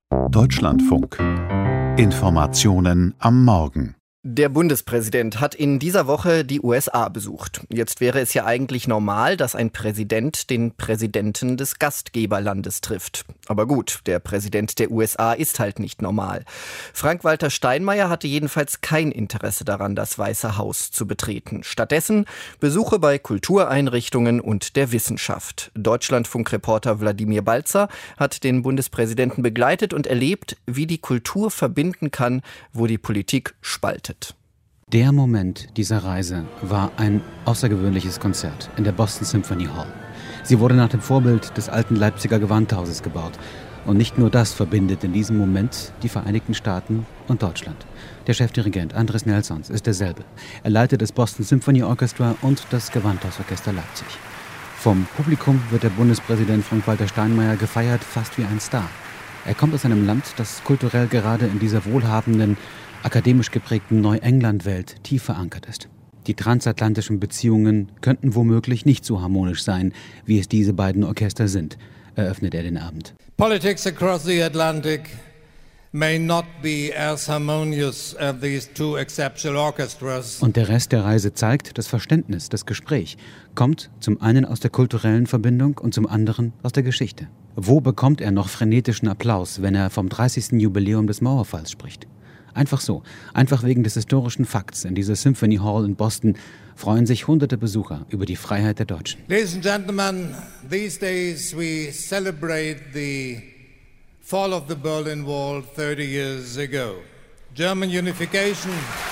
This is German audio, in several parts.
Deutschlandfunk. Informationen am Morgen. Der Bundespräsident hat in dieser Woche die USA besucht. Jetzt wäre es ja eigentlich normal, dass ein Präsident den Präsidenten des Gastgeberlandes trifft. Aber gut, der Präsident der USA ist halt nicht normal. Frank-Walter Steinmeier hatte jedenfalls kein Interesse daran, das Weiße Haus zu betreten. Stattdessen Besuche bei Kultureinrichtungen und der Wissenschaft. Deutschlandfunk-Reporter Wladimir Balzer hat den Bundespräsidenten begleitet und erlebt, wie die Kultur verbinden kann, wo die Politik spaltet. Der Moment dieser Reise war ein außergewöhnliches Konzert in der Boston Symphony Hall. Sie wurde nach dem Vorbild des alten Leipziger Gewandhauses gebaut. Und nicht nur das verbindet in diesem Moment die Vereinigten Staaten und Deutschland. Der Chefdirigent Andres Nelsons ist derselbe. Er leitet das Boston Symphony Orchestra und das Gewandhausorchester Leipzig. Vom Publikum wird der Bundespräsident Frank-Walter Steinmeier gefeiert, fast wie ein Star. Er kommt aus einem Land, das kulturell gerade in dieser wohlhabenden, akademisch geprägten Neuengland-Welt tief verankert ist. Die transatlantischen Beziehungen könnten womöglich nicht so harmonisch sein, wie es diese beiden Orchester sind, eröffnet er den Abend. Politics across the Atlantic may not be as harmonious as these two exceptional orchestras. Und der Rest der Reise zeigt, das Verständnis, das Gespräch kommt zum einen aus der kulturellen Verbindung und zum anderen aus der Geschichte. Wo bekommt er noch frenetischen Applaus, wenn er vom 30. Jubiläum des Mauerfalls spricht? Einfach so, einfach wegen des historischen Fakts. In dieser Symphony Hall in Boston freuen sich hunderte Besucher über die Freiheit der Deutschen. Ladies and gentlemen, these days we celebrate the fall of the Berlin Wall 30 years ago. German unification.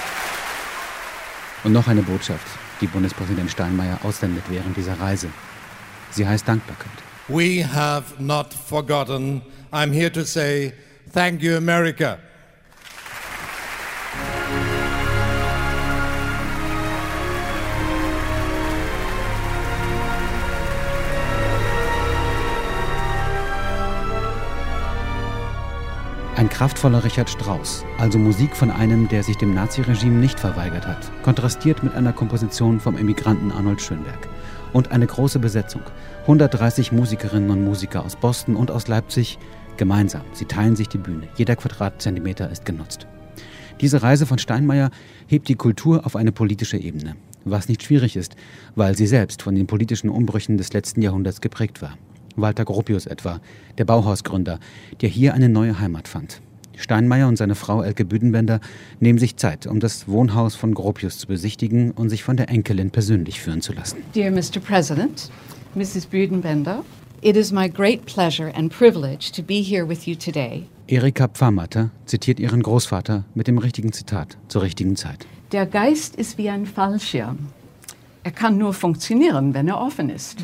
Und noch eine Botschaft, die Bundespräsident Steinmeier aussendet während dieser Reise. Sie heißt Dankbarkeit. We have not forgotten. I'm here to say thank you, America. Ein kraftvoller Richard Strauss, also Musik von einem, der sich dem Naziregime nicht verweigert hat, kontrastiert mit einer Komposition vom Emigranten Arnold Schönberg. Und eine große Besetzung, 130 Musikerinnen und Musiker aus Boston und aus Leipzig, gemeinsam. Sie teilen sich die Bühne, jeder Quadratzentimeter ist genutzt. Diese Reise von Steinmeier hebt die Kultur auf eine politische Ebene, was nicht schwierig ist, weil sie selbst von den politischen Umbrüchen des letzten Jahrhunderts geprägt war. Walter Gropius etwa, der Bauhausgründer, der hier eine neue Heimat fand. Steinmeier und seine Frau Elke Büdenbender nehmen sich Zeit, um das Wohnhaus von Gropius zu besichtigen und sich von der Enkelin persönlich führen zu lassen. Dear Mr. President, Mrs. Büdenbender, it is my great pleasure and privilege to be here with you today. Erika Pfarrmatter zitiert ihren Großvater mit dem richtigen Zitat zur richtigen Zeit. Der Geist ist wie ein Fallschirm. Er kann nur funktionieren, wenn er offen ist.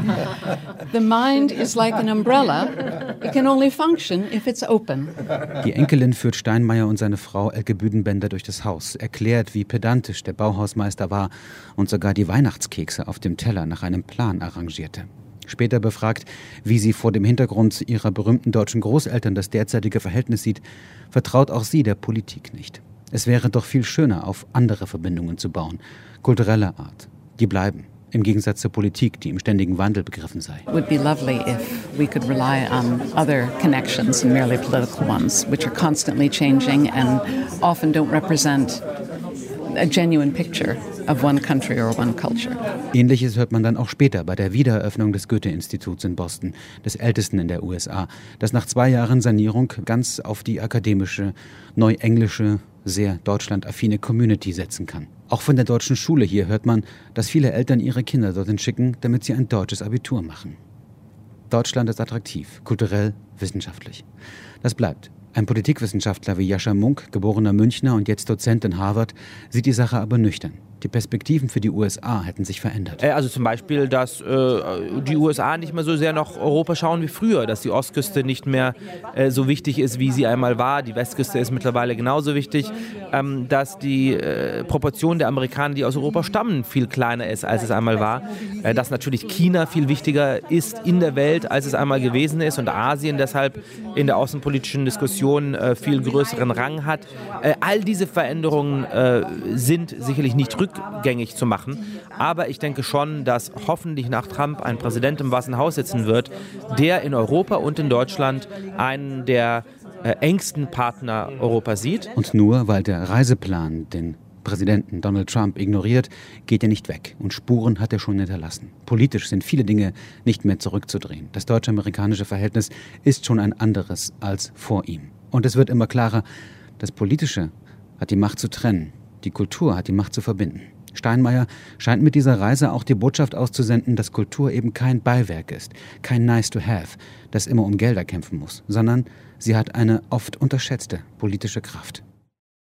The mind is like an umbrella. It can only function if it's open. Die Enkelin führt Steinmeier und seine Frau Elke Büdenbender durch das Haus, erklärt, wie pedantisch der Bauhausmeister war und sogar die Weihnachtskekse auf dem Teller nach einem Plan arrangierte. Später befragt, wie sie vor dem Hintergrund ihrer berühmten deutschen Großeltern das derzeitige Verhältnis sieht, vertraut auch sie der Politik nicht. Es wäre doch viel schöner, auf andere Verbindungen zu bauen, kultureller Art. Die bleiben, im Gegensatz zur Politik, die im ständigen Wandel begriffen sei. It would be lovely if we could rely on other connections and merely political ones, which are constantly changing and often don't represent a genuine picture of one country or one culture. Ähnliches hört man dann auch später bei der Wiedereröffnung des Goethe-Instituts in Boston, des ältesten in der USA, das nach 2 Jahren Sanierung ganz auf die akademische, neuenglische, sehr deutschlandaffine Community setzen kann. Auch von der deutschen Schule hier hört man, dass viele Eltern ihre Kinder dorthin schicken, damit sie ein deutsches Abitur machen. Deutschland ist attraktiv, kulturell, wissenschaftlich. Das bleibt. Ein Politikwissenschaftler wie Jascha Munk, geborener Münchner und jetzt Dozent in Harvard, sieht die Sache aber nüchtern. Die Perspektiven für die USA hätten sich verändert. Also zum Beispiel, dass die USA nicht mehr so sehr nach Europa schauen wie früher, dass die Ostküste nicht mehr so wichtig ist, wie sie einmal war. Die Westküste ist mittlerweile genauso wichtig, dass die Proportion der Amerikaner, die aus Europa stammen, viel kleiner ist, als es einmal war. Dass natürlich China viel wichtiger ist in der Welt, als es einmal gewesen ist und Asien deshalb in der außenpolitischen Diskussion viel größeren Rang hat. All diese Veränderungen sind sicherlich nicht rückgängig, rückgängig zu machen. Aber ich denke schon, dass hoffentlich nach Trump ein Präsident im Weißen Haus sitzen wird, der in Europa und in Deutschland einen der engsten Partner Europas sieht. Und nur weil der Reiseplan den Präsidenten Donald Trump ignoriert, geht er nicht weg. Und Spuren hat er schon hinterlassen. Politisch sind viele Dinge nicht mehr zurückzudrehen. Das deutsch-amerikanische Verhältnis ist schon ein anderes als vor ihm. Und es wird immer klarer, das Politische hat die Macht zu trennen. Die Kultur hat die Macht zu verbinden. Steinmeier scheint mit dieser Reise auch die Botschaft auszusenden, dass Kultur eben kein Beiwerk ist, kein Nice to have, das immer um Gelder kämpfen muss, sondern sie hat eine oft unterschätzte politische Kraft.